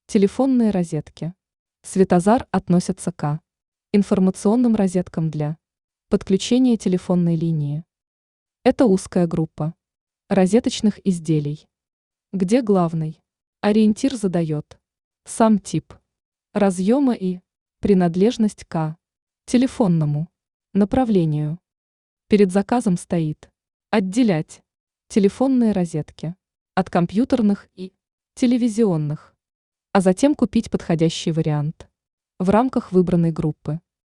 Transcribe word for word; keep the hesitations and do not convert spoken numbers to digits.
Телефонные розетки. Светозар относятся к информационным розеткам для подключения телефонной линии. Это узкая группа розеточных изделий, где главный ориентир задает сам тип разъема и принадлежность к телефонному направлению. Перед заказом стоит отделять телефонные розетки от компьютерных и телевизионных, а затем купить подходящий вариант в рамках выбранной группы.